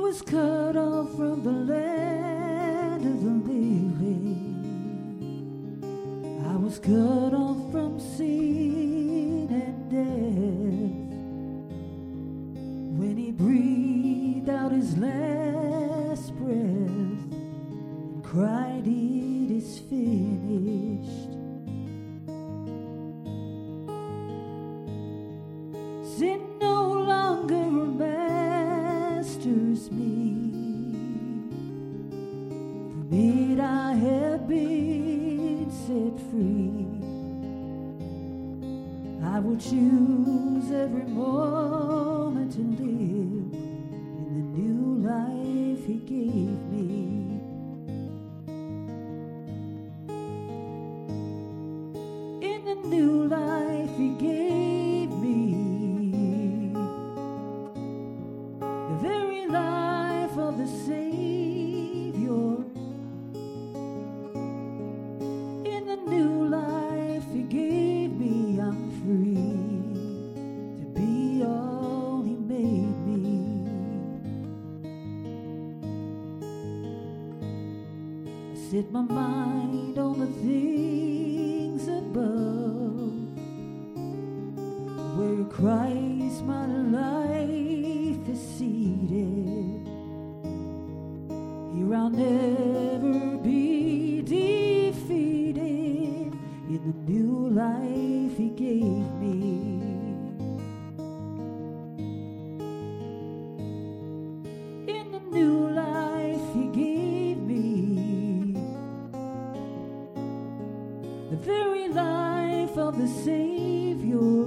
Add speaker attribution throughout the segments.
Speaker 1: was cut off from the land of the living. I was cut off from sin and death. When he breathed out his last breath and cried, "It is finished." Sin no longer masters me. From it I have been set free. I will choose every moment to live in the new life he gave me. In the new life he gave me, the very life of the Savior. In the new life he gave me, I'm free to be all he made me. I set my mind on the things above, where Christ my life is seated. Here I'll never be defeated in the new life he gave me. In the new life he gave me, the very life of the Savior.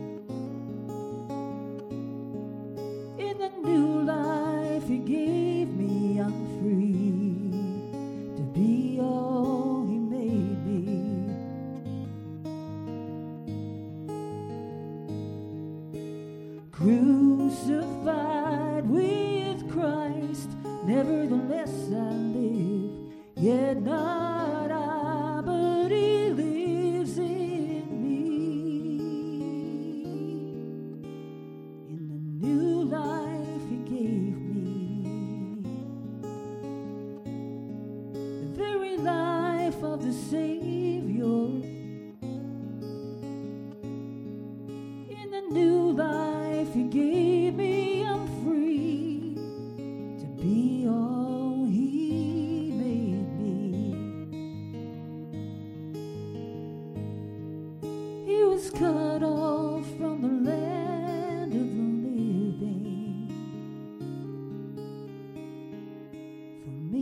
Speaker 1: In the new life he gave me, I'm free to be all he made me. Crucified with Christ, nevertheless I live, yet not I, but he lives in me. In the new life he gave me, the very life of the Savior. In the new life he gave me, I'm free to be all he made me. He was cut off from the land of the living for me.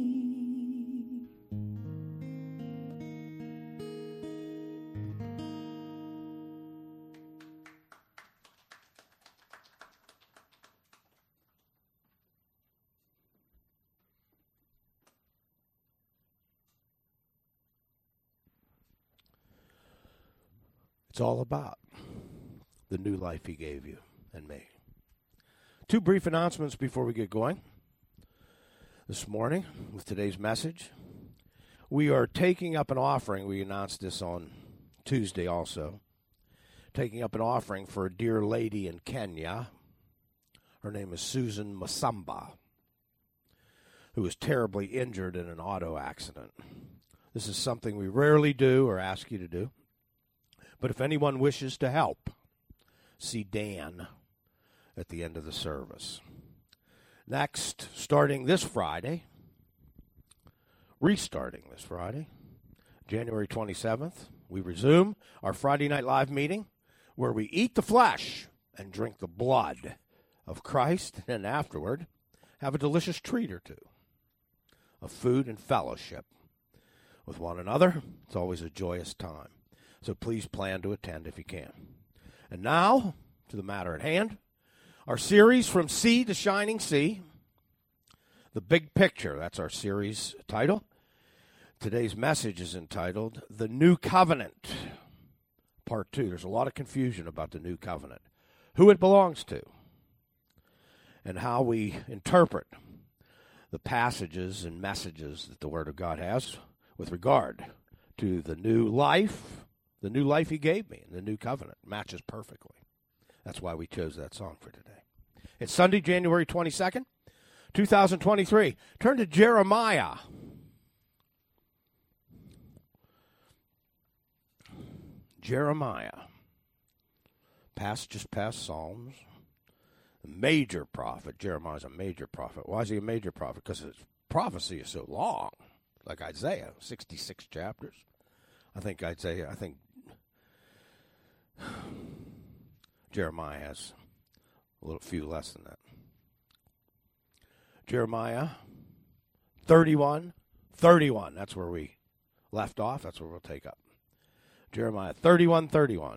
Speaker 2: It's all about the new life he gave you and me. Two brief announcements before we get going. This morning, with today's message, we are taking up an offering. We announced this on Tuesday also. Taking up an offering for a dear lady in Kenya. Her name is Susan Masamba, who was terribly injured in an auto accident. This is something we rarely do or ask you to do. But if anyone wishes to help, see Dan at the end of the service. Next, restarting this Friday, January 27th, we resume our Friday Night Live meeting where we eat the flesh and drink the blood of Christ, and afterward have a delicious treat or two of food and fellowship with one another. It's always a joyous time. So please plan to attend if you can. And now, to the matter at hand, our series From Sea to Shining Sea, The Big Picture. That's our series title. Today's message is entitled The New Covenant, Part 2. There's a lot of confusion about the New Covenant, who it belongs to, and how we interpret the passages and messages that the Word of God has with regard to the new life he gave me, and the new covenant matches perfectly. That's why we chose that song for today. It's Sunday, January 22nd, 2023. Turn to Jeremiah. Jeremiah. Just past Psalms. A major prophet. Jeremiah's a major prophet. Why is he a major prophet? Because his prophecy is so long. Like Isaiah, 66 chapters. I think Jeremiah has a few less than that. Jeremiah 31. That's where we left off. That's where we'll take up. Jeremiah 31:31.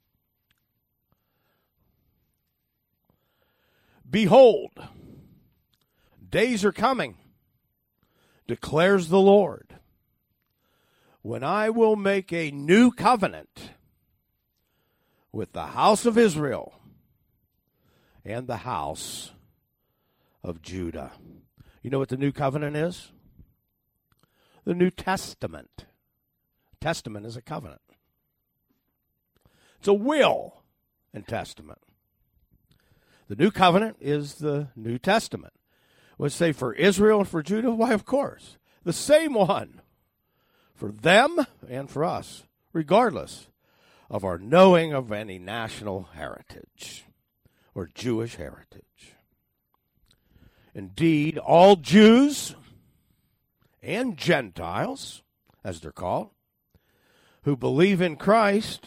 Speaker 2: Behold, days are coming, declares the Lord, when I will make a new covenant with the house of Israel and the house of Judah. You know what the new covenant is? The New Testament. Testament is a covenant. It's a will and testament. The new covenant is the New Testament. Let's say for Israel and for Judah, why, of course. The same one for them and for us, regardless of our knowing of any national heritage or Jewish heritage. Indeed, all Jews and Gentiles, as they're called, who believe in Christ,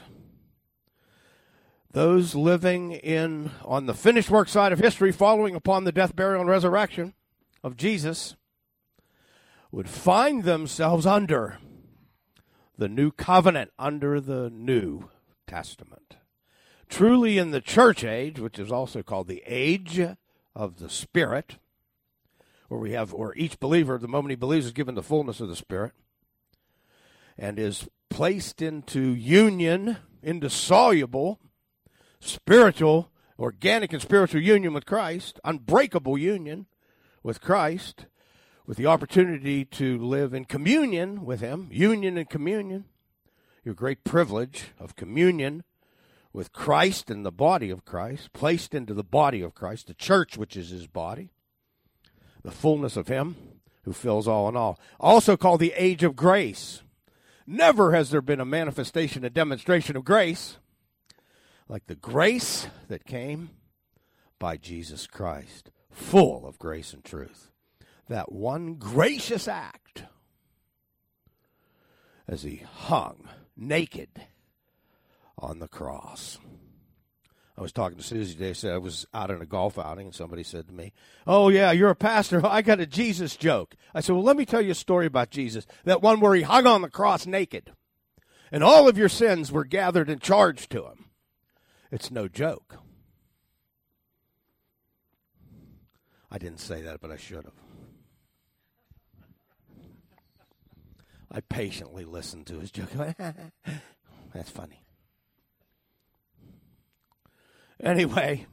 Speaker 2: those living on the finished work side of history, following upon the death, burial, and resurrection of Jesus, would find themselves under the new covenant, under the New Testament. Truly in the church age, which is also called the age of the Spirit, where each believer, the moment he believes, is given the fullness of the Spirit and is placed into union, indissoluble, spiritual, organic and spiritual union with Christ, unbreakable union with Christ, with the opportunity to live in communion with Him, union and communion, your great privilege of communion with Christ and the body of Christ, placed into the body of Christ, the church which is His body, the fullness of Him who fills all in all. Also called the age of grace. Never has there been a manifestation, a demonstration of grace like the grace that came by Jesus Christ, full of grace and truth. That one gracious act as He hung naked on the cross. I was talking to Susie today. Said I was out on a golf outing, and somebody said to me, "Oh, yeah, you're a pastor. I got a Jesus joke." I said, "Well, let me tell you a story about Jesus, that one where He hung on the cross naked, and all of your sins were gathered and charged to Him. It's no joke." I didn't say that, but I should have. I patiently listened to his joke. That's funny. Anyway,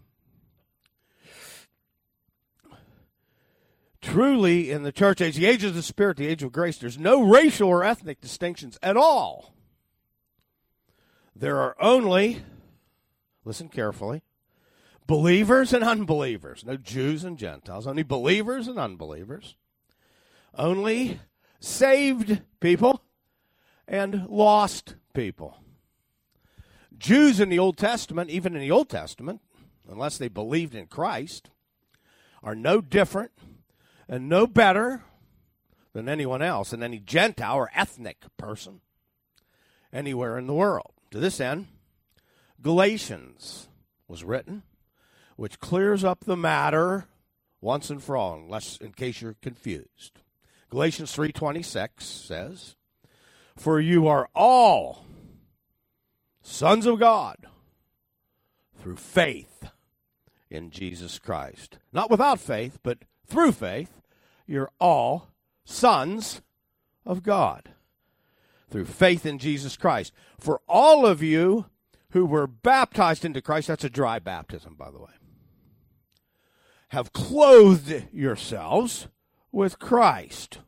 Speaker 2: truly in the church age, the age of the Spirit, the age of grace, there's no racial or ethnic distinctions at all. There are only, listen carefully, believers and unbelievers. No Jews and Gentiles. Only believers and unbelievers. Only saved people and lost people. Jews in the Old Testament, even in the Old Testament, unless they believed in Christ, are no different and no better than anyone else, than any Gentile or ethnic person anywhere in the world. To this end, Galatians was written, which clears up the matter once and for all, in case you're confused. Galatians 3:26 says, "For you are all sons of God through faith in Jesus Christ." Not without faith, but through faith, you're all sons of God. Through faith in Jesus Christ. For all of you who were baptized into Christ, that's a dry baptism, by the way, have clothed yourselves with Christ.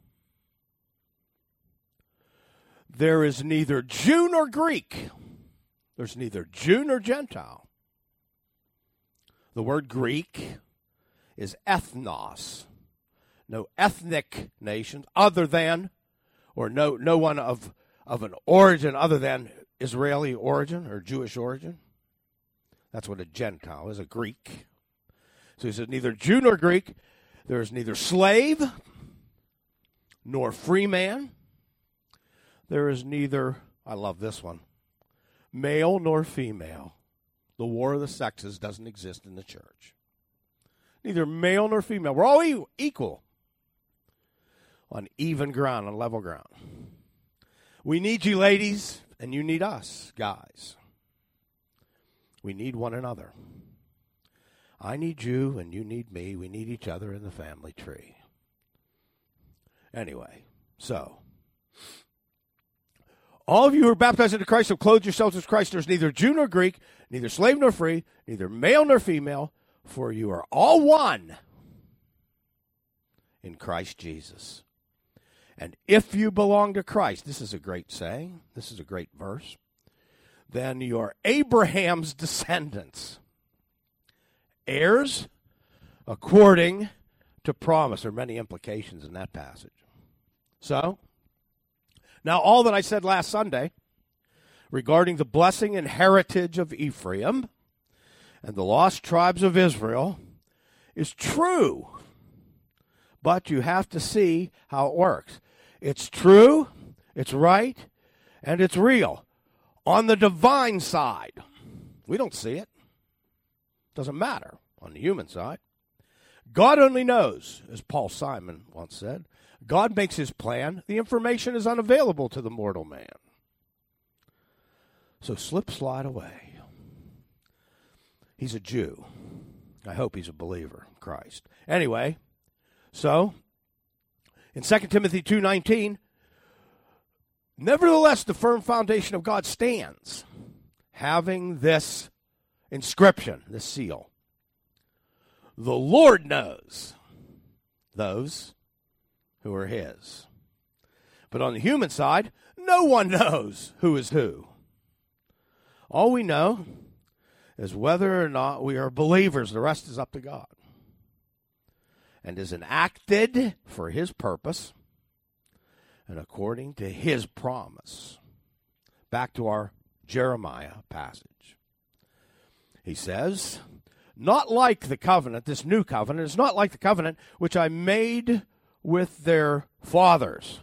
Speaker 2: There is neither Jew nor Greek. There's neither Jew nor Gentile. The word Greek is ethnos. no ethnic nations other than, or no one of an origin other than Israeli origin or Jewish origin. That's what a Gentile is, a Greek. So he says neither Jew nor Greek. There is neither slave nor free man. There is neither, I love this one, male nor female. The war of the sexes doesn't exist in the church. Neither male nor female. We're all equal on even ground, on level ground. We need you, ladies, and you need us, guys. We need one another. I need you, and you need me. We need each other in the family tree. Anyway, so all of you who are baptized into Christ have clothed yourselves with Christ. There's neither Jew nor Greek, neither slave nor free, neither male nor female, for you are all one in Christ Jesus. And if you belong to Christ, this is a great saying, this is a great verse, then you're Abraham's descendants, heirs according to promise. There are many implications in that passage. So, now all that I said last Sunday regarding the blessing and heritage of Ephraim and the lost tribes of Israel is true. But you have to see how it works. It's true, it's right, and it's real. On the divine side, we don't see it. Doesn't matter on the human side. God only knows, as Paul Simon once said. God makes his plan. The information is unavailable to the mortal man. So slide away. He's a Jew. I hope he's a believer in Christ. Anyway, so in 2 Timothy 2:19, nevertheless, the firm foundation of God stands, having this inscription, this seal. The Lord knows those who are his. But on the human side, no one knows who is who. All we know is whether or not we are believers. The rest is up to God. And is enacted for his purpose and according to his promise. Back to our Jeremiah passage. He says, not like the covenant, this new covenant, is not like the covenant which I made with their fathers.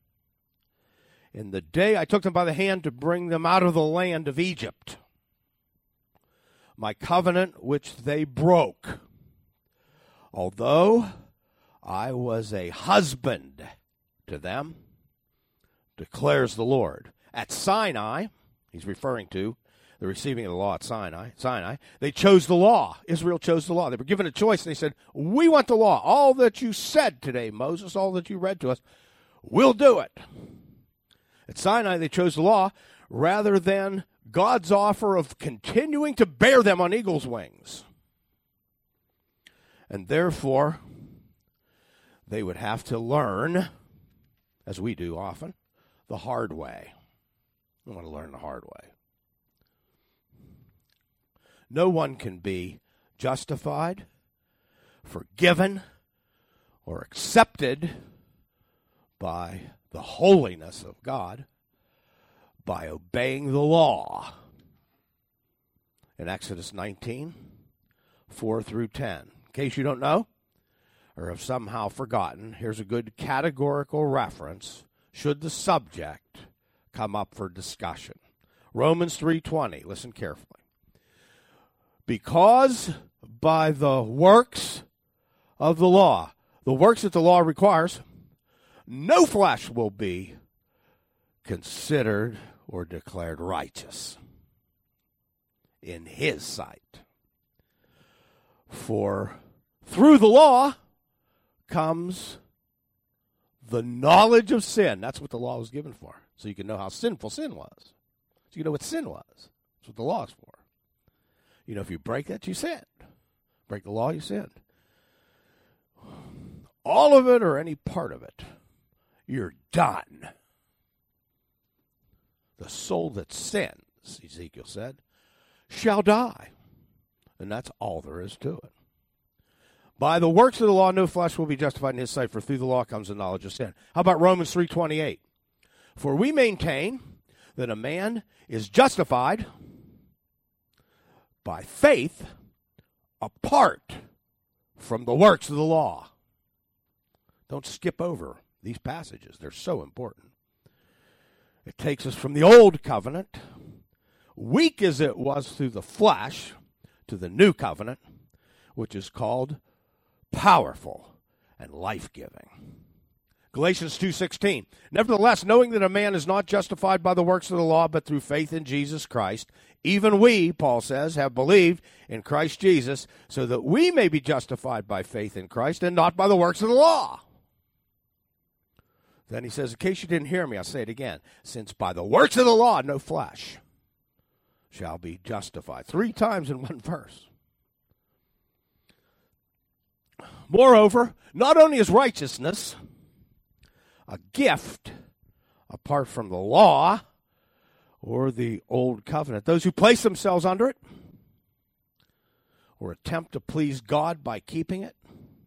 Speaker 2: In the day I took them by the hand to bring them out of the land of Egypt. My covenant which they broke. Although I was a husband to them, declares the Lord. At Sinai, he's referring to the receiving of the law at Sinai, they chose the law. Israel chose the law. They were given a choice, and they said, we want the law. All that you said today, Moses, all that you read to us, we'll do it. At Sinai, they chose the law rather than God's offer of continuing to bear them on eagle's wings. And therefore, they would have to learn, as we do often, the hard way. We want to learn the hard way. No one can be justified, forgiven, or accepted by the holiness of God by obeying the law. In Exodus 19, 4 through 10. In case you don't know, or have somehow forgotten, here's a good categorical reference should the subject come up for discussion. Romans 3:20, listen carefully. Because by the works of the law, the works that the law requires, no flesh will be considered or declared righteous in his sight. For through the law comes the knowledge of sin. That's what the law was given for. So you can know how sinful sin was. So you know what sin was. That's what the law is for. You know, if you break that, you sinned. Break the law, you sinned. All of it or any part of it, you're done. The soul that sins, Ezekiel said, shall die. And that's all there is to it. By the works of the law, no flesh will be justified in his sight, for through the law comes the knowledge of sin. How about Romans 3:28? For we maintain that a man is justified by faith apart from the works of the law. Don't skip over these passages. They're so important. It takes us from the old covenant, weak as it was through the flesh, to the new covenant, which is called powerful and life-giving. Galatians 2:16. Nevertheless, knowing that a man is not justified by the works of the law, but through faith in Jesus Christ, even we, Paul says, have believed in Christ Jesus, so that we may be justified by faith in Christ and not by the works of the law. Then he says, in case you didn't hear me, I'll say it again. Since by the works of the law, no flesh shall be justified. 3 times in one verse. Moreover, not only is righteousness a gift apart from the law or the old covenant, those who place themselves under it or attempt to please God by keeping it,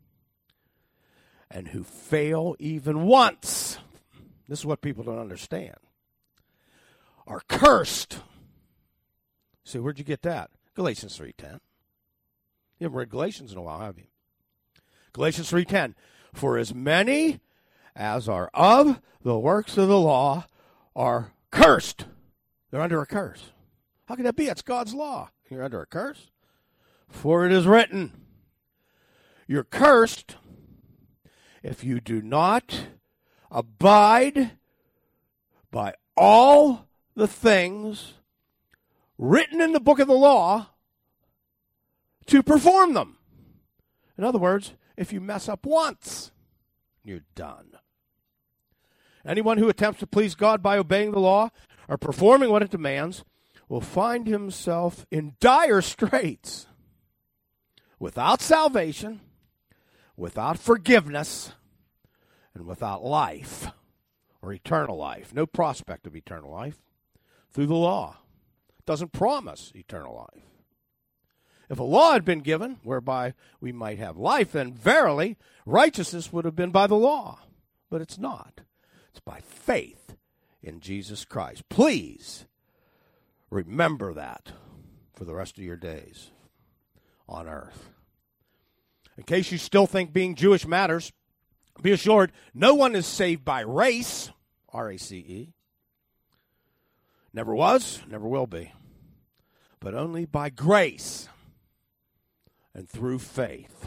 Speaker 2: and who fail even once, this is what people don't understand, are cursed. See, where'd you get that? Galatians 3:10. You haven't read Galatians in a while, have you? Galatians 3:10. For as many as are of the works of the law are cursed. They're under a curse. How can that be? It's God's law. You're under a curse. For it is written, you're cursed if you do not abide by all the things written in the book of the law to perform them. In other words, if you mess up once, you're done. Anyone who attempts to please God by obeying the law or performing what it demands will find himself in dire straits, without salvation, without forgiveness, and without life, or eternal life. No prospect of eternal life through the law. It doesn't promise eternal life. If a law had been given whereby we might have life, then verily righteousness would have been by the law. But it's not. It's by faith in Jesus Christ. Please remember that for the rest of your days on earth. In case you still think being Jewish matters, be assured no one is saved by race, R-A-C-E. Never was, never will be. But only by grace and through faith.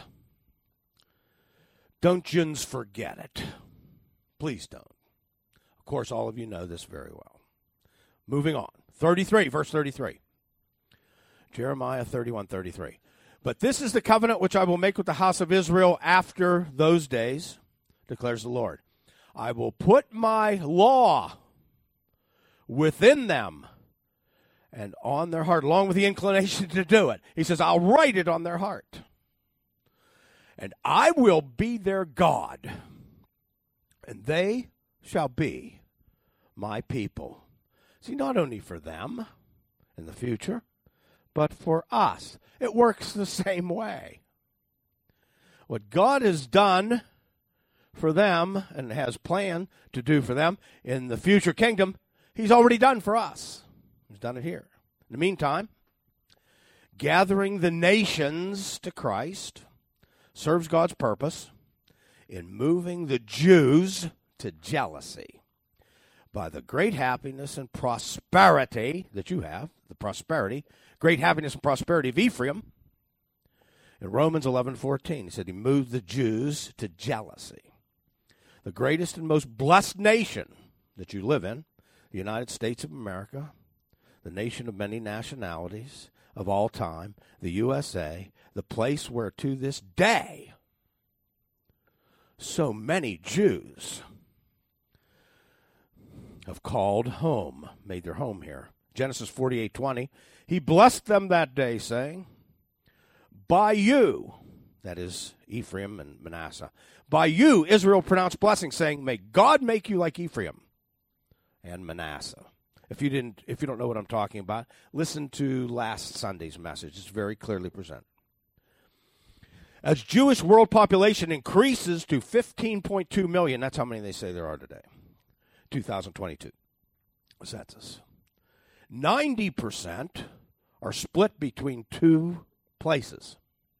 Speaker 2: Don't yous forget it. Please don't. Of course, all of you know this very well. Moving on. 33, verse 33. Jeremiah 31:33. But this is the covenant which I will make with the house of Israel after those days, declares the Lord. I will put my law within them and on their heart, along with the inclination to do it. He says, I'll write it on their heart. And I will be their God, and they shall be my people. See, not only for them in the future, but for us. It works the same way. What God has done for them and has planned to do for them in the future kingdom, he's already done for us. He's done it here. In the meantime, gathering the nations to Christ serves God's purpose in moving the Jews to jealousy by the great happiness and prosperity that you have, great happiness and prosperity of Ephraim. In Romans 11:14, he said he moved the Jews to jealousy. The greatest and most blessed nation that you live in, the United States of America, the nation of many nationalities of all time, the USA, the place where to this day so many Jews have called home, made their home here. Genesis 48:20, he blessed them that day, saying, by you, that is Ephraim and Manasseh, by you Israel pronounced blessing, saying, may God make you like Ephraim and Manasseh. If you don't know what I'm talking about, listen to last Sunday's message. It's very clearly presented. As Jewish world population increases to 15.2 million, that's how many they say there are today, 2022 census. 90% are split between two places.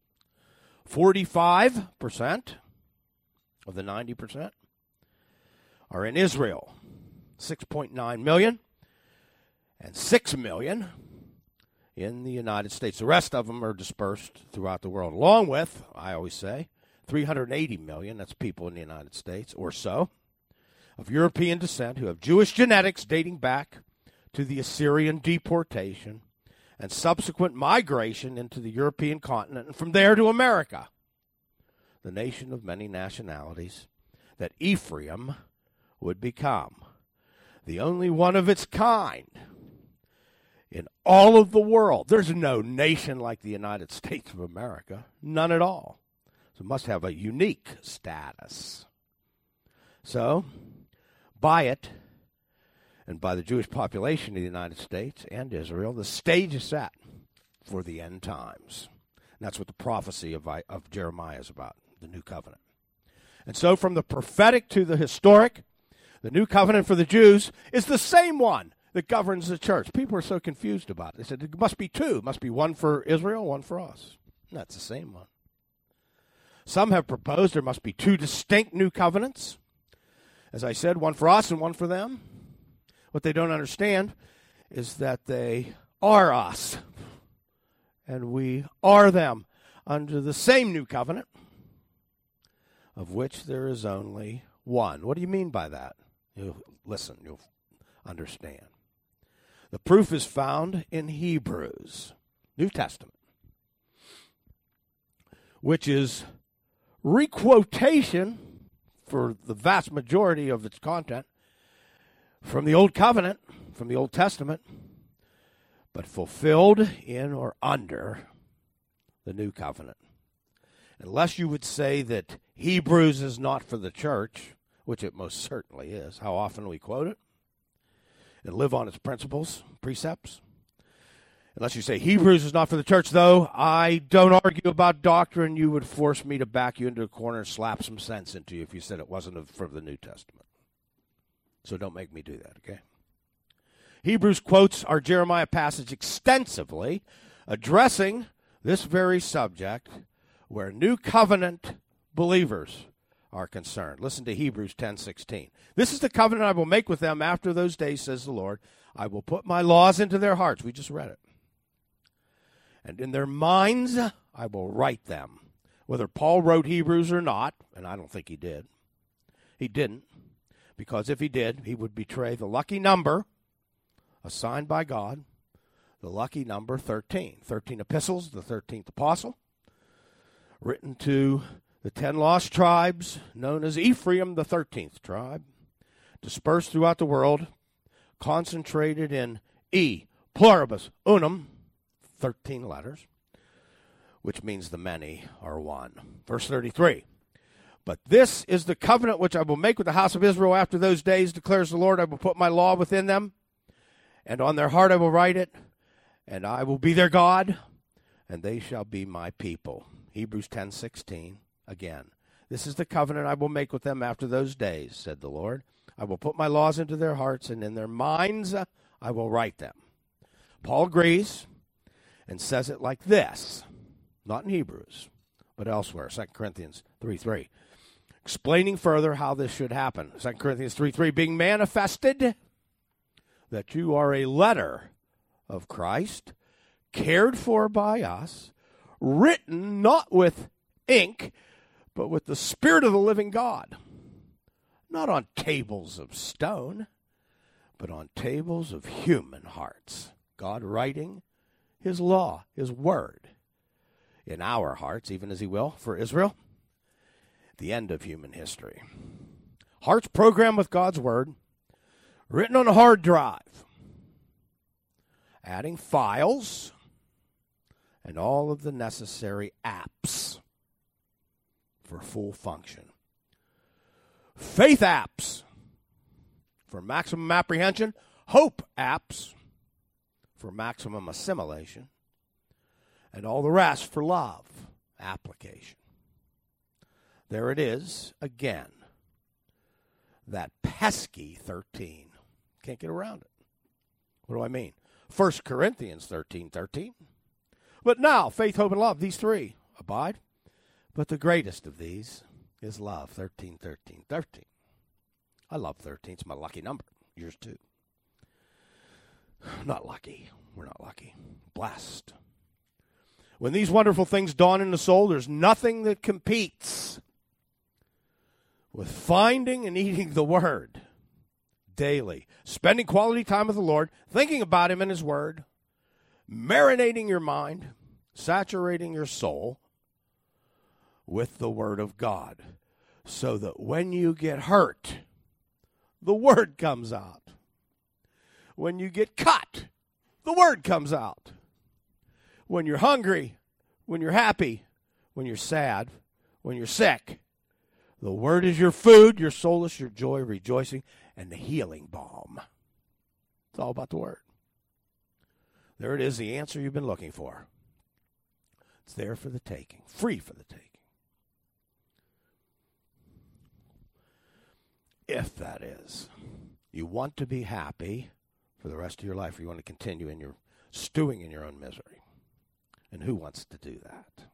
Speaker 2: 45% of the 90% are in Israel, 6.9 million, and 6 million in the United States. The rest of them are dispersed throughout the world, along with, I always say, 380 million, that's people in the United States or so, of European descent who have Jewish genetics dating back to the Assyrian deportation and subsequent migration into the European continent and from there to America, the nation of many nationalities that Ephraim would become, the only one of its kind in all of the world. There's no nation like the United States of America, none at all. So it must have a unique status. So, by it, and by the Jewish population of the United States and Israel, the stage is set for the end times. And that's what the prophecy of Jeremiah is about, the new covenant. And so from the prophetic to the historic, the new covenant for the Jews is the same one that governs the church. People are so confused about it. They said it must be two. It must be one for Israel, one for us. And that's the same one. Some have proposed there must be two distinct new covenants. As I said, one for us and one for them. What they don't understand is that they are us, and we are them under the same new covenant, of which there is only one. What do you mean by that? You'll listen, you'll understand. The proof is found in Hebrews, New Testament, which is requotation for the vast majority of its content from the Old Covenant, from the Old Testament, but fulfilled in or under the New Covenant. Unless you would say that Hebrews is not for the church, which it most certainly is, how often we quote it, and live on its principles, precepts. Unless you say Hebrews is not for the church, though, I don't argue about doctrine. You would force me to back you into a corner and slap some sense into you if you said it wasn't for the New Testament. So don't make me do that, okay? Hebrews quotes our Jeremiah passage extensively, addressing this very subject where new covenant believers are concerned. Listen to Hebrews 10:16. This is the covenant I will make with them after those days, says the Lord. I will put my laws into their hearts. We just read it. And in their minds I will write them. Whether Paul wrote Hebrews or not, and I don't think he did. He didn't. Because if he did, he would betray the lucky number assigned by God, the lucky number 13. 13 epistles, the 13th apostle, written to the 10 lost tribes, known as Ephraim, the 13th tribe, dispersed throughout the world, concentrated in E pluribus unum, 13 letters, which means the many are one. Verse 33. But this is the covenant which I will make with the house of Israel after those days, declares the Lord. I will put my law within them, and on their heart I will write it, and I will be their God, and they shall be my people. Hebrews 10:16, again. This is the covenant I will make with them after those days, said the Lord. I will put my laws into their hearts, and in their minds I will write them. Paul agrees and says it like this, not in Hebrews, but elsewhere, 2 Corinthians 3:3. Explaining further how this should happen. 2 Corinthians 3:3, being manifested that you are a letter of Christ, cared for by us, written not with ink, but with the Spirit of the living God, not on tables of stone, but on tables of human hearts. God writing his law, his word, in our hearts, even as he will for Israel. The end of human history. Hearts programmed with God's word, written on a hard drive, adding files and all of the necessary apps for full function. Faith apps for maximum apprehension, hope apps for maximum assimilation, and all the rest for love application. There it is again. That pesky 13. Can't get around it. What do I mean? 1 Corinthians 13:13. But now, faith, hope, and love, these three abide. But the greatest of these is love. 13:13. I love 13. It's my lucky number. Yours too. Not lucky. We're not lucky. Blessed. When these wonderful things dawn in the soul, there's nothing that competes with finding and eating the Word daily, spending quality time with the Lord, thinking about Him and His Word, marinating your mind, saturating your soul with the Word of God, so that when you get hurt, the Word comes out. When you get cut, the Word comes out. When you're hungry, when you're happy, when you're sad, when you're sick, the Word is your food, your solace, your joy, rejoicing, and the healing balm. It's all about the Word. There it is, the answer you've been looking for. It's there for the taking, free for the taking. If that is, you want to be happy for the rest of your life, or you want to continue in your stewing in your own misery. And who wants to do that?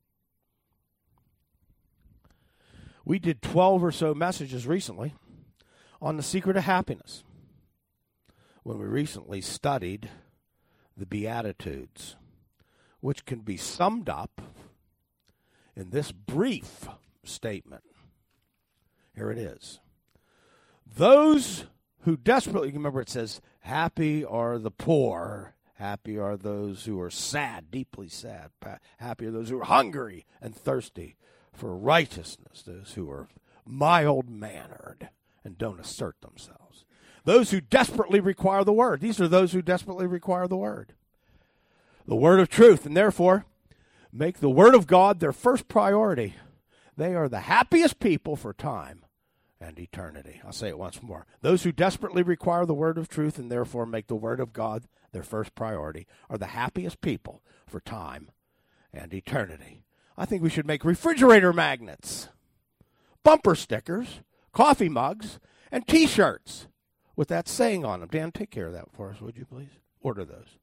Speaker 2: We did 12 or so messages recently on the secret of happiness when we recently studied the Beatitudes, which can be summed up in this brief statement. Here it is. Those who desperately, remember it says, happy are the poor, happy are those who are sad, deeply sad, happy are those who are hungry and thirsty for righteousness, those who are mild-mannered and don't assert themselves. Those who desperately require the Word. These are those who desperately require the Word of truth, and therefore make the Word of God their first priority. They are the happiest people for time and eternity. I'll say it once more. Those who desperately require the Word of truth and therefore make the Word of God their first priority are the happiest people for time and eternity. I think we should make refrigerator magnets, bumper stickers, coffee mugs, and T-shirts with that saying on them. Dan, take care of that for us, would you please? Order those.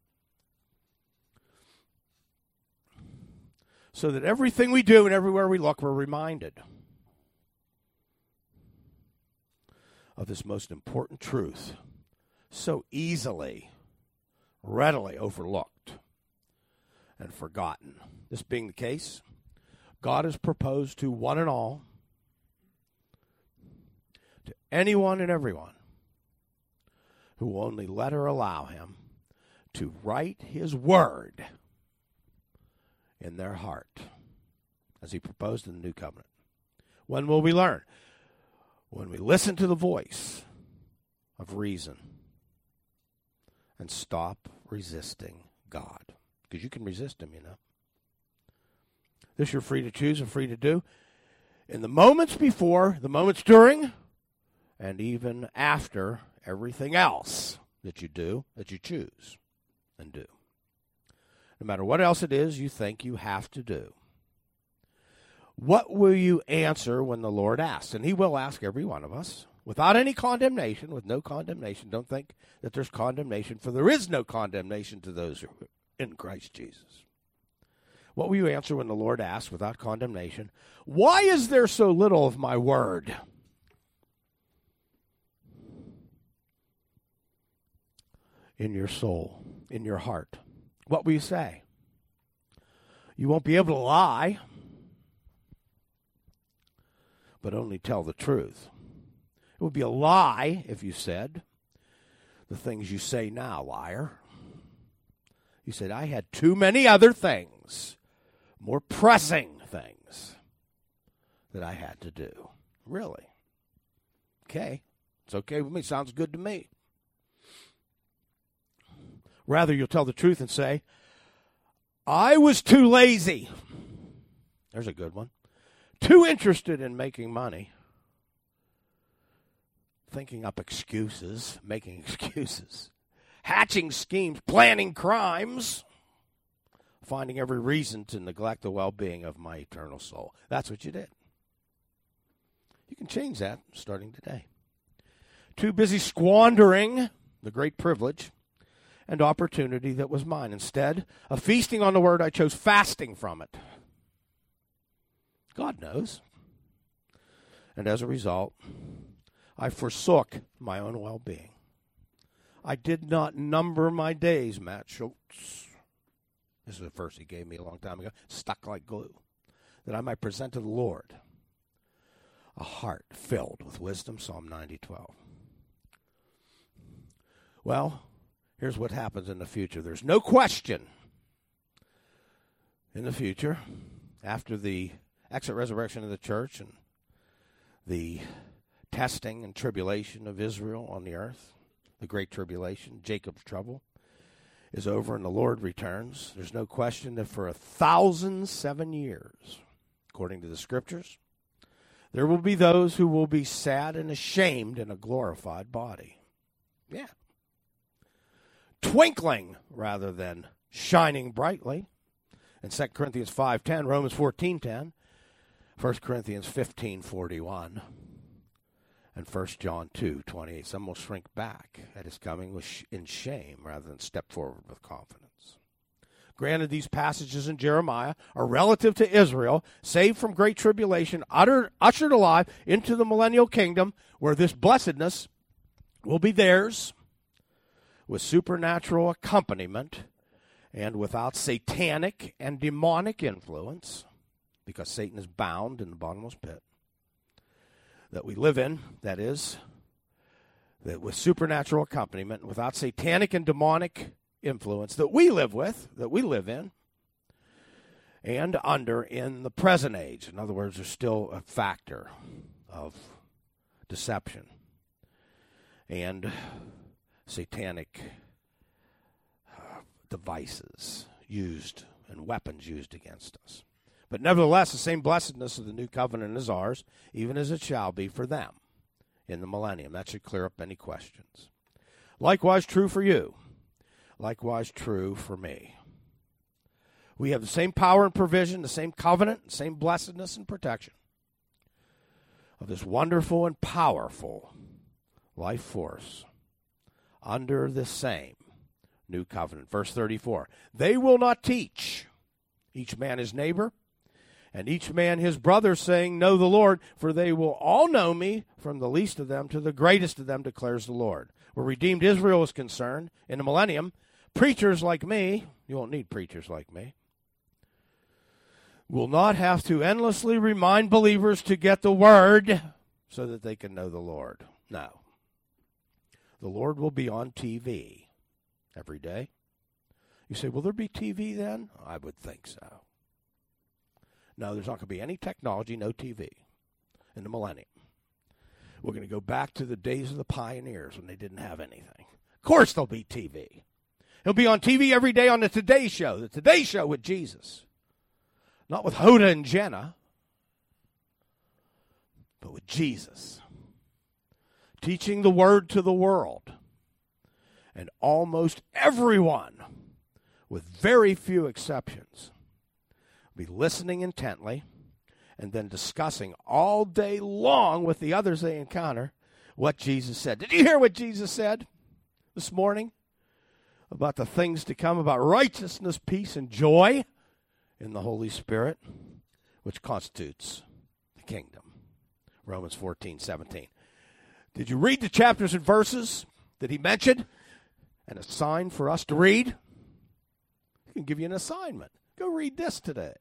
Speaker 2: So that everything we do and everywhere we look, we're reminded of this most important truth, so easily, readily overlooked and forgotten. This being the case, God has proposed to one and all, to anyone and everyone who will only let or allow Him to write His Word in their heart, as He proposed in the New Covenant. When will we learn? When we listen to the voice of reason and stop resisting God. Because you can resist Him, you know. This you're free to choose and free to do. In the moments before, the moments during, and even after everything else that you do, that you choose and do. No matter what else it is you think you have to do. What will you answer when the Lord asks? And He will ask every one of us, without any condemnation, with no condemnation. Don't think that there's condemnation, for there is no condemnation to those who are in Christ Jesus. What will you answer when the Lord asks, without condemnation, why is there so little of my word? In your soul, in your heart. What will you say? You won't be able to lie, but only tell the truth. It would be a lie if you said the things you say now, liar. You said, I had too many other things, more pressing things that I had to do. Really? Okay. It's okay with me. Sounds good to me. Rather, you'll tell the truth and say, I was too lazy. There's a good one. Too interested in making money, thinking up excuses, making excuses, hatching schemes, planning crimes, finding every reason to neglect the well-being of my eternal soul. That's what you did. You can change that starting today. Too busy squandering the great privilege and opportunity that was mine. Instead of feasting on the word, I chose fasting from it. God knows. And as a result, I forsook my own well-being. I did not number my days, Matt Schultz. This is the verse he gave me a long time ago. Stuck like glue. That I might present to the Lord a heart filled with wisdom, Psalm 90:12. Well, here's what happens in the future. There's no question in the future, after the exit resurrection of the church and the testing and tribulation of Israel on the earth, the great tribulation, Jacob's trouble, is over and the Lord returns. There's no question that for 1,007 years, according to the Scriptures, there will be those who will be sad and ashamed in a glorified body. Yeah. Twinkling rather than shining brightly. In 2 Corinthians 5:10, Romans 14:10, 1 Corinthians 15:41, and 1 John 2:28. Some will shrink back at his coming in shame rather than step forward with confidence. Granted, these passages in Jeremiah are relative to Israel, saved from great tribulation, ushered alive into the millennial kingdom, where this blessedness will be theirs, with supernatural accompaniment and without satanic and demonic influence, because Satan is bound in the bottomless pit that we live in, that is, that with supernatural accompaniment, without satanic and demonic influence that we live with, that we live in, and under in the present age. In other words, there's still a factor of deception and satanic devices used and weapons used against us. But nevertheless, the same blessedness of the new covenant is ours, even as it shall be for them in the millennium. That should clear up any questions. Likewise true for you. Likewise true for me. We have the same power and provision, the same covenant, the same blessedness and protection of this wonderful and powerful life force under the same new covenant. Verse 34, they will not teach each man his neighbor and each man his brother, saying, know the Lord, for they will all know me, from the least of them to the greatest of them, declares the Lord. Where redeemed Israel is concerned, in the millennium, preachers like me, you won't need preachers like me, will not have to endlessly remind believers to get the word so that they can know the Lord. No. The Lord will be on TV every day. You say, will there be TV then? I would think so. No, there's not going to be any technology, no TV in the millennium. We're going to go back to the days of the pioneers when they didn't have anything. Of course there'll be TV. He'll be on TV every day on the Today Show with Jesus. Not with Hoda and Jenna, but with Jesus. Teaching the word to the world. And almost everyone, with very few exceptions, will be listening intently and then discussing all day long with the others they encounter what Jesus said. Did you hear what Jesus said this morning about the things to come, about righteousness, peace, and joy in the Holy Spirit, which constitutes the kingdom? Romans 14:17. Did you read the chapters and verses that he mentioned and assigned for us to read? He can give you an assignment. Go read this today.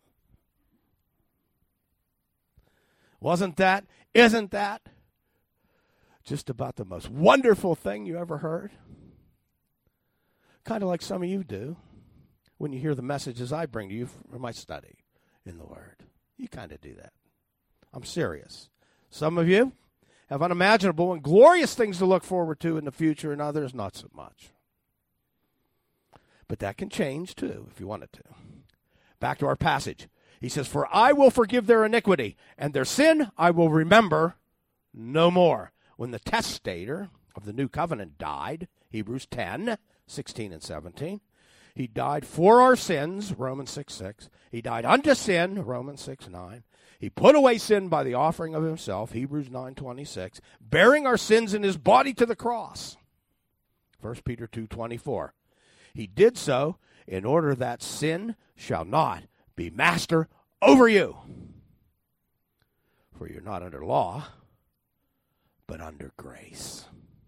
Speaker 2: Isn't that just about the most wonderful thing you ever heard? Kind of like some of you do when you hear the messages I bring to you from my study in the Word. You kind of do that. I'm serious. Some of you have unimaginable and glorious things to look forward to in the future, and others not so much. But that can change too if you want it to. Back to our passage. He says, for I will forgive their iniquity, and their sin I will remember no more. When the testator of the new covenant died, Hebrews 10:16 and 17, he died for our sins, Romans 6:6. He died unto sin, Romans 6:9. He put away sin by the offering of himself, Hebrews 9:26, bearing our sins in his body to the cross, 1 Peter 2:24. He did so in order that sin shall not be master over you. For you're not under law, but under grace.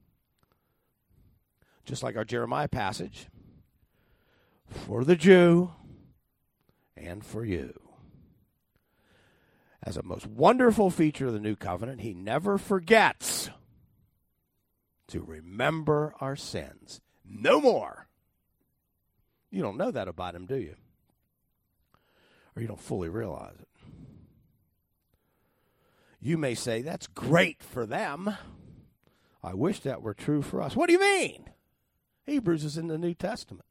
Speaker 2: Just like our Jeremiah passage, for the Jew and for you. As a most wonderful feature of the new covenant, he never forgets to remember our sins. No more. You don't know that about him, do you? Or you don't fully realize it. You may say, that's great for them. I wish that were true for us. What do you mean? Hebrews is in the New Testament,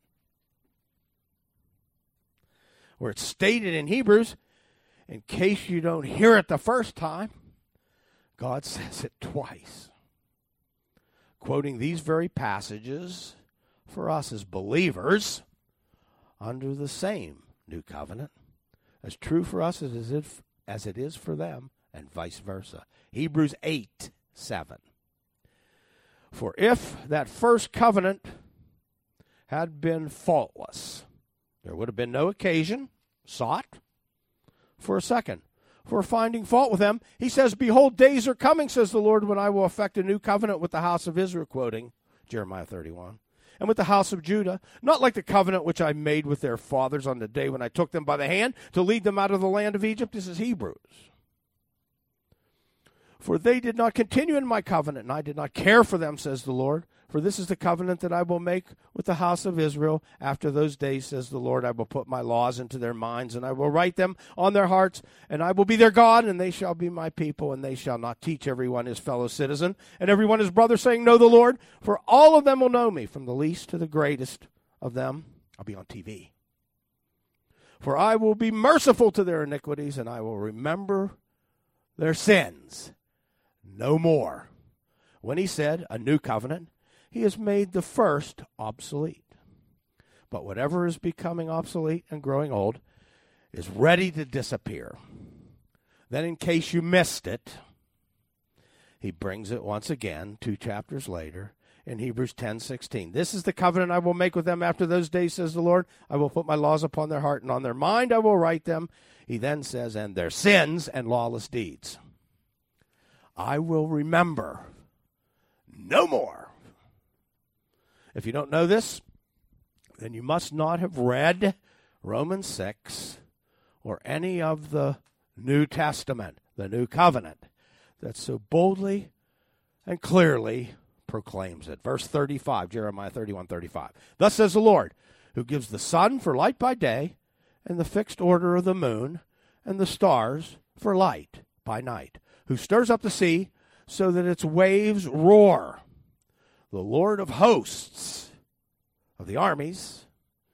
Speaker 2: where it's stated in Hebrews, in case you don't hear it the first time, God says it twice, quoting these very passages for us as believers under the same new covenant, as true for us as it is for them, and vice versa. Hebrews 8:7. For if that first covenant had been faultless, there would have been no occasion sought for a second for finding fault with them. He says, behold, days are coming, says the Lord, when I will effect a new covenant with the house of Israel, quoting Jeremiah 31, and with the house of Judah, not like the covenant which I made with their fathers on the day when I took them by the hand to lead them out of the land of Egypt. This is Hebrews. For they did not continue in my covenant, and I did not care for them, says the Lord. For this is the covenant that I will make with the house of Israel. After those days, says the Lord, I will put my laws into their minds, and I will write them on their hearts, and I will be their God, and they shall be my people, and they shall not teach everyone his fellow citizen, and everyone his brother, saying, know the Lord, for all of them will know me, from the least to the greatest of them. I'll be on TV. For I will be merciful to their iniquities, and I will remember their sins no more. When he said a new covenant, he has made the first obsolete. But whatever is becoming obsolete and growing old is ready to disappear. Then, in case you missed it, he brings it once again 2 chapters later in Hebrews 10:16. This is the covenant I will make with them after those days, says the Lord. I will put my laws upon their heart, and on their mind I will write them. He then says, and their sins and lawless deeds I will remember no more. If you don't know this, then you must not have read Romans 6 or any of the New Testament, the New Covenant, that so boldly and clearly proclaims it. Verse 35, Jeremiah 31:35. Thus says the Lord, who gives the sun for light by day, and the fixed order of the moon, and the stars for light by night, who stirs up the sea so that its waves roar. The Lord of hosts, of the armies,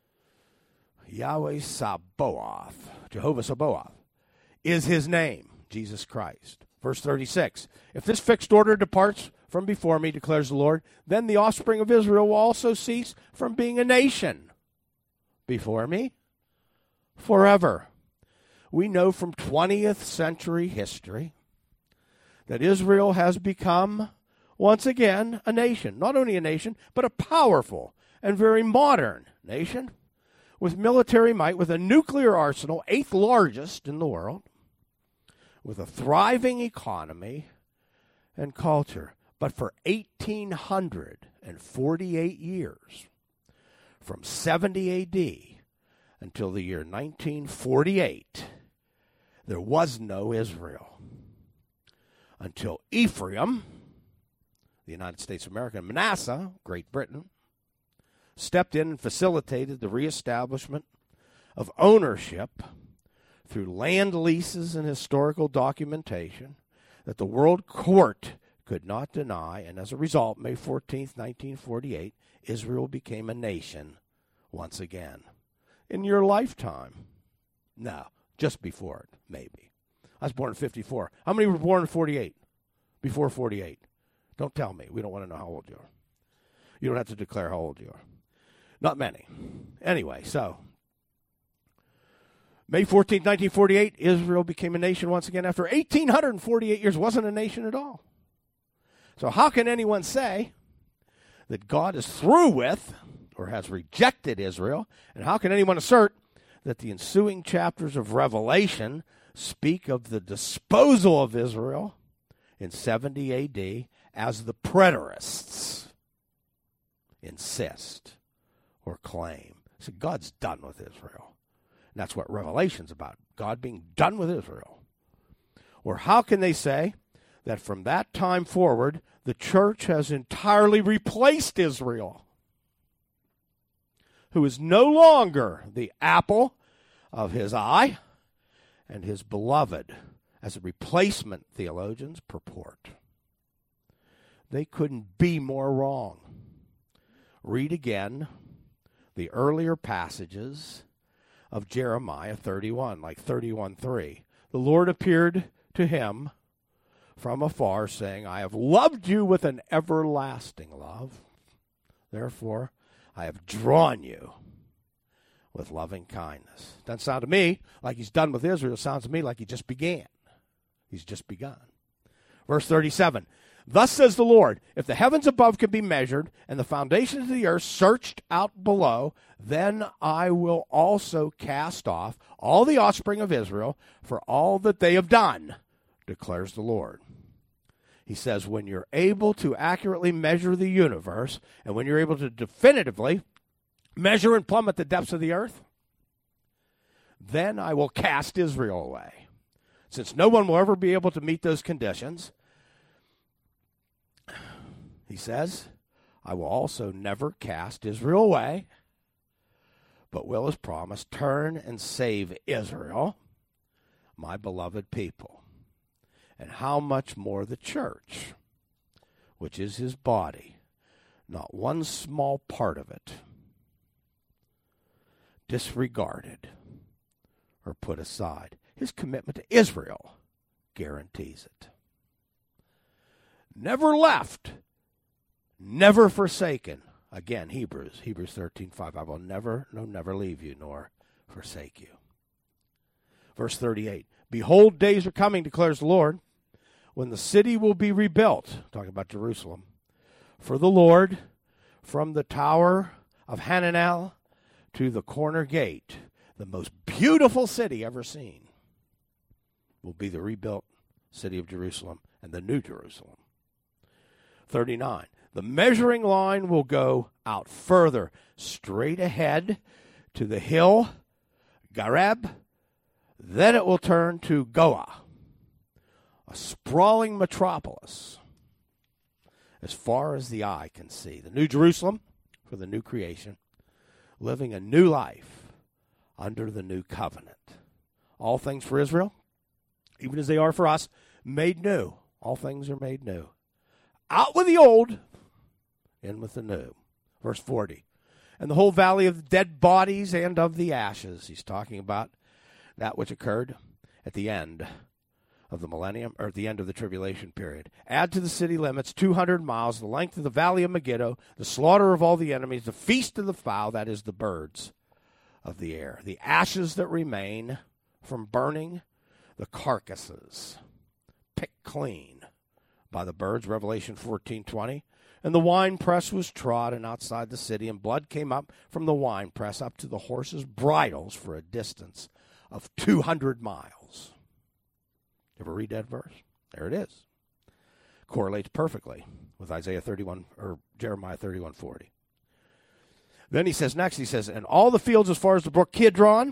Speaker 2: Yahweh Sabaoth, Jehovah Sabaoth, is his name, Jesus Christ. Verse 36, if this fixed order departs from before me, declares the Lord, then the offspring of Israel will also cease from being a nation before me forever. We know from 20th century history that Israel has become, once again, a nation. Not only a nation, but a powerful and very modern nation with military might, with a nuclear arsenal, 8th largest in the world, with a thriving economy and culture. But for 1,848 years, from 70 A.D. until the year 1948, there was no Israel. Until Ephraim, the United States of America, and Manasseh, Great Britain, stepped in and facilitated the reestablishment of ownership through land leases and historical documentation that the World Court could not deny, and as a result, May 14th, 1948, Israel became a nation once again. In your lifetime? No, just before it, maybe. I was born in 54. How many were born in 48? Before 48? Don't tell me. We don't want to know how old you are. You don't have to declare how old you are. Not many. Anyway, so May 14, 1948, Israel became a nation once again after 1,848 years. Wasn't a nation at all. So how can anyone say that God is through with or has rejected Israel? And how can anyone assert that the ensuing chapters of Revelation speak of the disposal of Israel in 70 A.D. as the preterists insist or claim? So God's done with Israel. And that's what Revelation's about, God being done with Israel. Or how can they say that from that time forward, the church has entirely replaced Israel, who is no longer the apple of his eye and his beloved, as a replacement, theologians purport? They couldn't be more wrong. Read again the earlier passages of Jeremiah 31, like 31:3. The Lord appeared to him from afar, saying, I have loved you with an everlasting love. Therefore, I have drawn you with loving kindness. Doesn't sound to me like he's done with Israel. It sounds to me like he just began. He's just begun. Verse 37. Thus says the Lord, if the heavens above can be measured, and the foundations of the earth searched out below, then I will also cast off all the offspring of Israel for all that they have done, declares the Lord. He says, when you're able to accurately measure the universe, and when you're able to definitively measure and plummet the depths of the earth, then I will cast Israel away. Since no one will ever be able to meet those conditions, he says, I will also never cast Israel away, but will, as promised, turn and save Israel, my beloved people. And how much more the church, which is his body, not one small part of it disregarded or put aside. His commitment to Israel guarantees it. Never left, never forsaken. Again, Hebrews 13:5. I will never leave you nor forsake you. Verse 38. Behold, days are coming, declares the Lord, when the city will be rebuilt, talking about Jerusalem, for the Lord, from the tower of Hananel to the corner gate, the most beautiful city ever seen, will be the rebuilt city of Jerusalem and the new Jerusalem. 39. The measuring line will go out further, straight ahead to the hill Gareb. Then it will turn to Goah, a sprawling metropolis as far as the eye can see. The new Jerusalem for the new creation, living a new life under the new covenant. All things for Israel, even as they are for us, made new. All things are made new. Out with the old, in with the new. Verse 40. And the whole valley of the dead bodies and of the ashes. He's talking about that which occurred at the end of the millennium, or at the end of the tribulation period. Add to the city limits 200 miles, the length of the valley of Megiddo, the slaughter of all the enemies, the feast of the fowl, that is the birds of the air, the ashes that remain from burning, the carcasses picked clean by the birds, Revelation 14:20. And the winepress was trodden outside the city, and blood came up from the winepress up to the horses' bridles for a distance of 200 miles. Ever read that verse? There it is. Correlates perfectly with Isaiah 31 or Jeremiah 31:40. Then he says next, and all the fields as far as the brook Kidron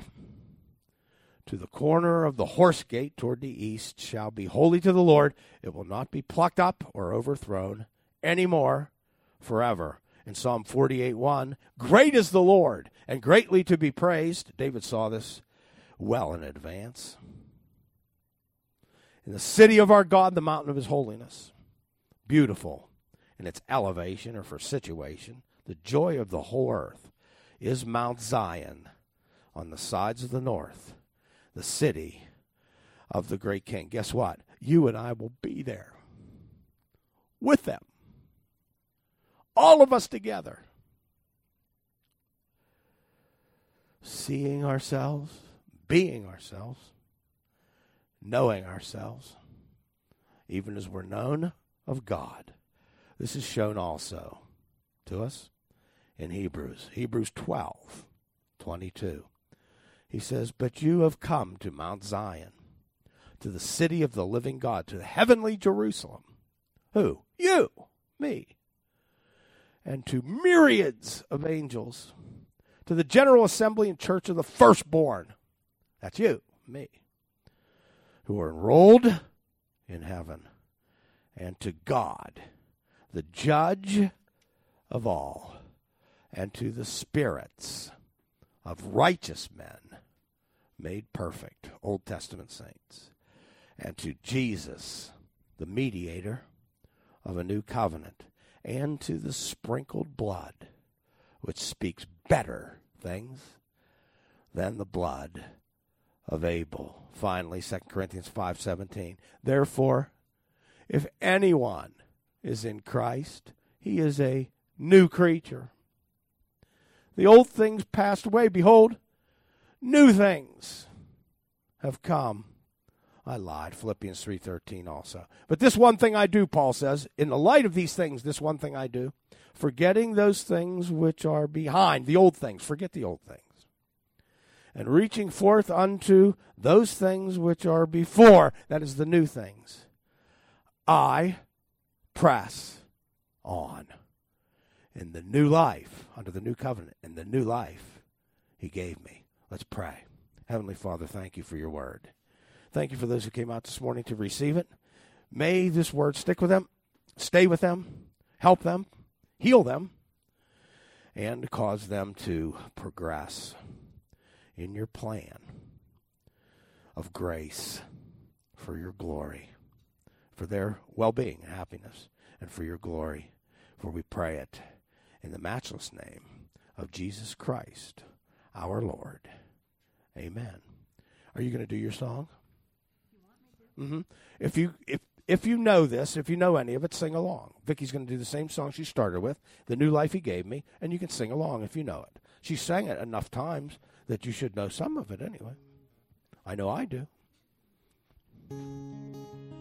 Speaker 2: to the corner of the horse gate toward the east shall be holy to the Lord. It will not be plucked up or overthrown anymore forever. In Psalm 48:1, great is the Lord and greatly to be praised. David saw this well in advance. In the city of our God, the mountain of his holiness, beautiful in its elevation or for situation, the joy of the whole earth is Mount Zion on the sides of the north, the city of the great king. Guess what? You and I will be there with them. All of us together. Seeing ourselves being ourselves, knowing ourselves, even as we're known of God. This is shown also to us in Hebrews 12:22. He says, "But you have come to Mount Zion, to the city of the living God, to the heavenly Jerusalem." Who? You, me. "And to myriads of angels, to the general assembly and church of the firstborn." That's you, me. "Who are enrolled in heaven, and to God, the judge of all, and to the spirits of righteous men made perfect," Old Testament saints, "and to Jesus, the mediator of a new covenant, and to the sprinkled blood, which speaks better things than the blood of Abel." Finally, 2 Corinthians 5:17. "Therefore, if anyone is in Christ, he is a new creature. The old things passed away. Behold, new things have come." I lied. Philippians 3:13 also. "But this one thing I do," Paul says, "in the light of these things, this one thing I do, forgetting those things which are behind," the old things, forget the old things, "and reaching forth unto those things which are before," that is the new things, "I press on in the new life, under the new covenant, in the new life he gave me." Let's pray. Heavenly Father, thank you for your word. Thank you for those who came out this morning to receive it. May this word stick with them, stay with them, help them, heal them, and cause them to progress in your plan of grace for your glory, for their well-being and happiness, and for your glory. For we pray it in the matchless name of Jesus Christ, our Lord. Amen. Are you going to do your song? Mm-hmm. If you know this, if you know any of it, sing along. Vicky's going to do the same song she started with, "The New Life He Gave Me," and you can sing along if you know it. She sang it enough times that you should know some of it anyway. I know I do.